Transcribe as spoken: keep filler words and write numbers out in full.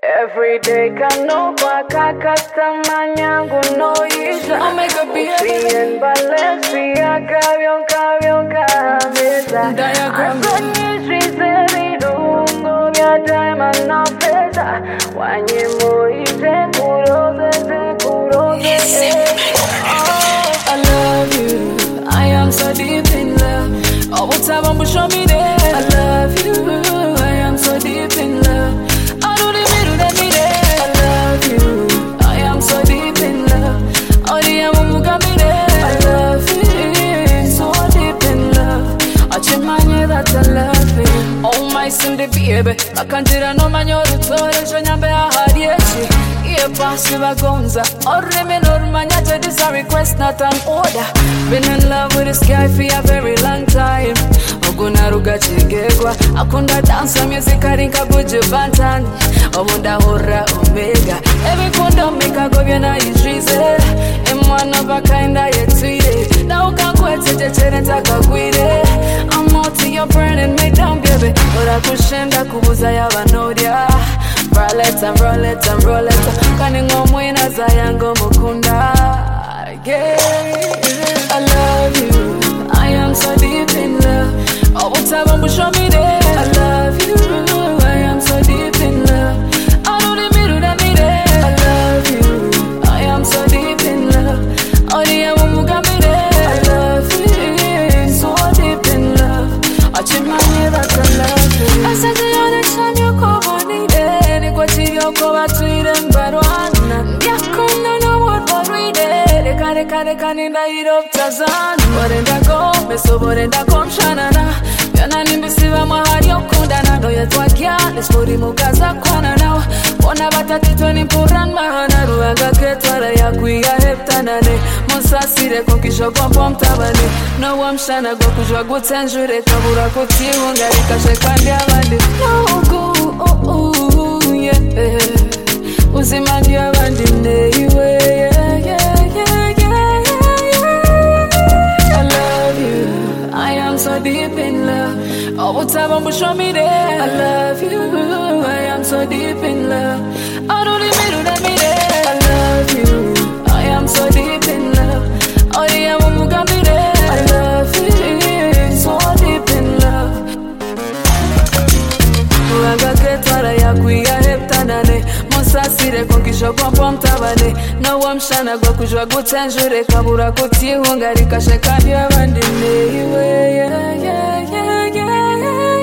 Every day kanopa kakasta nyangu noisha. I'll make a beer. Usiyen Balenciaga vyonka vyonka meza. Diagram. Asanyishizeri dungo vya diamond na feza. Wanyemo ite kuroze te kuroze. I love you. I am so deep in love. Oh, what's up? I'm show me there. I love you. I am so deep in love. I don't even let me there. I love you. I am so deep in love. Oh, the am got me there. I love you. So deep in love. I check my name that I love you. Oh, my Cindy baby. I can't tell no man you're the toilet. Show you be a hard yes. Yeah, pass you a gonza. Or me normal. This a request, not an order. Been in love with this guy for a very long time. Oguna ruga chigegwa. Akunda dance music arinka buju bantan. Omunda hora omega. Every kunda make a go vyona ishize. I'm one of a kind I yet tweeted. Now can quit it, the children kwire. I'm out to your friend and me down baby. But I kushenda kubuza ya vanodia. Roulette and roulette and roulette. Kani ngomwina za yango mukunda. Yeah, I love you. I am so deep in love. Oh, what's up? I'm show me there. I love you. I am so deep in love. I don't even let me there. I love you. I am so deep in love. Oh, the am got me there. I love you. So deep in love. I check my name that I love you. I said the other time you come on in there. You go to your cover tweet and bad one. Yeah, come on, no what for reading. Kare kare kare na irop tazan. Borenda go, me so borenda kom shanana. Yana nimbisiva mahari okundana. No yetwa kya, nespori mukaza kwana now. Bona batati toni puran mahana. Ruanga ketwara ya kuiga heptanane. Monsa sire konkisho kompom tabane. No wamshana go kujwa gutenjure. Kabura kuti ungari kashekandi abandi. No go, oh oh, yeah. Uzimandi abandi neiwe, yeah, yeah, yeah. So deep in love. Oh, what's up? I'm show me there. I love you. I am so deep in love. I don't even let me there. I love you. I am so deep in love. Oh, the am got me there. I love you. So deep in love. Ruanga ketwara ya kuiga heptanane. Monsa sire konkisho kompom tabane. No wamshana go kujwa gutenjure. Kabura kuti hungari kashekandi abandi neiwe. Yeah, yeah, yeah, yeah, yeah.